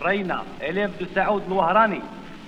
رينا إليم سعود الوهراني.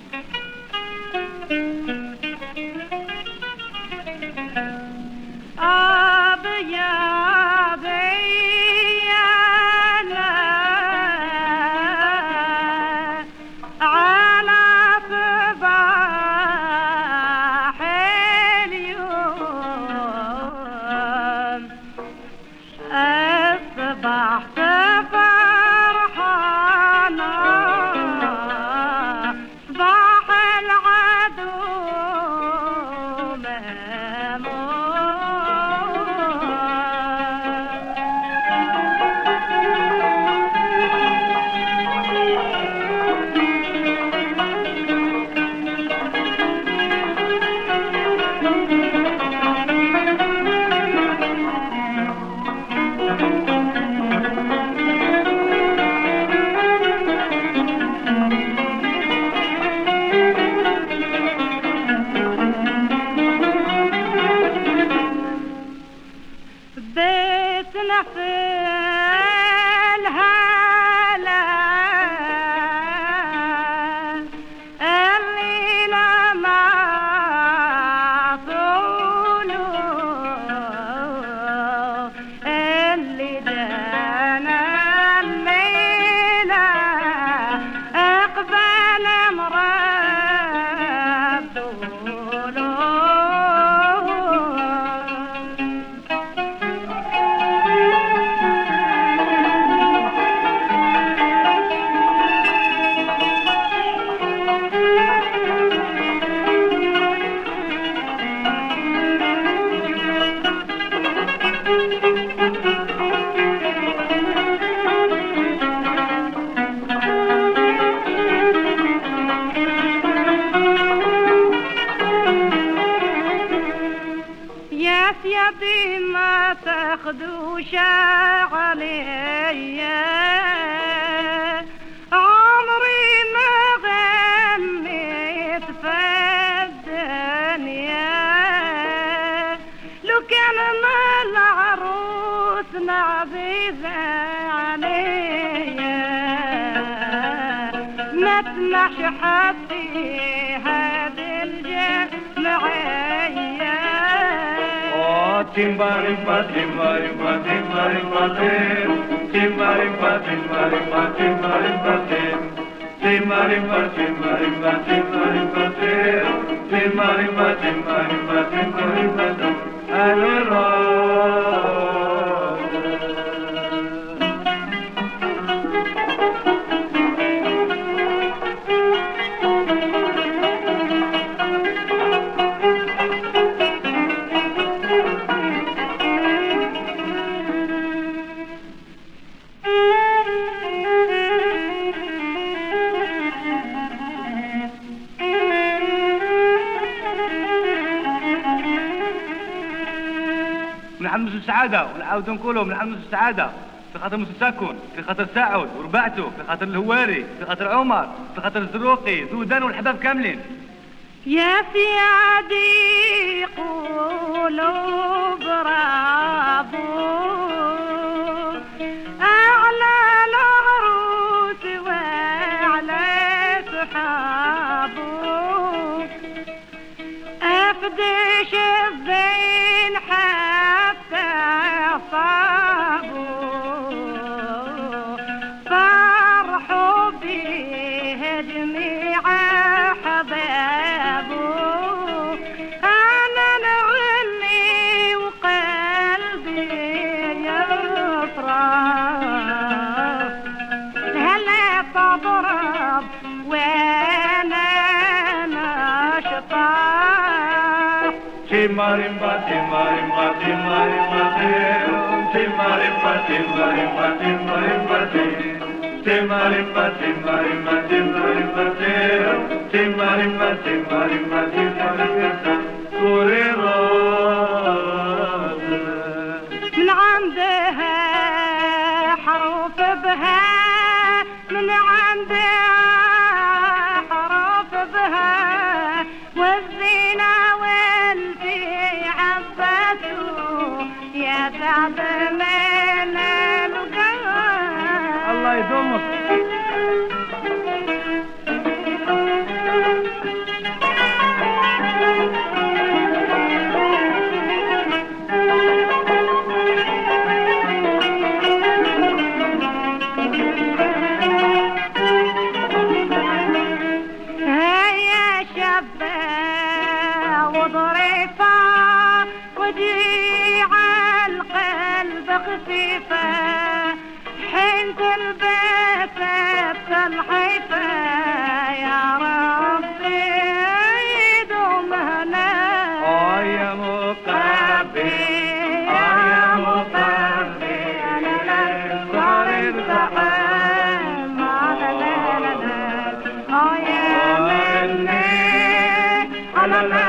يدي ما تاخدوش علي عمري ما غنيت في الدنيا لو كان مال عروس نعبيد عليا ما تنحش حدي هذه الجمعية Timbarimba, timbarimba, timbarimba, timbarimba, timbarimba, timbarimba, timbarimba, timbarimba, timbarimba, timbarimba, timbarimba, timbarimba, timbarimba, ونحمس السعادة ونعاود نقولوا ونحمس السعادة في خاطر مسساكن في خاطر سعود ورباعته في خاطر الهواري في خاطر عمر في خاطر الزروقي زودان والحباب كاملين. يا سيادي قولوا برافو أعلى العروس وأعلى صحابه أفدش الزين حتى صابوا فرحوا به جميع حبابه أنا نغني وقلبي يفرح هلا تضرب وانا نشطح Timbarimba, timbarimba, timbarimba, timbarimba, timbarimba, timbarimba, timbarimba, timbarimba, timbarimba, timbarimba, timbarimba, timbarimba, correrò. من عندها حروف بها من عندها حروف بها والزينة والفي عبته يا سعد من القلب الله يدومك. الحيفا يا ربي يدوم هنا يا مقبل يا مقبل صار الزحام على يا مني على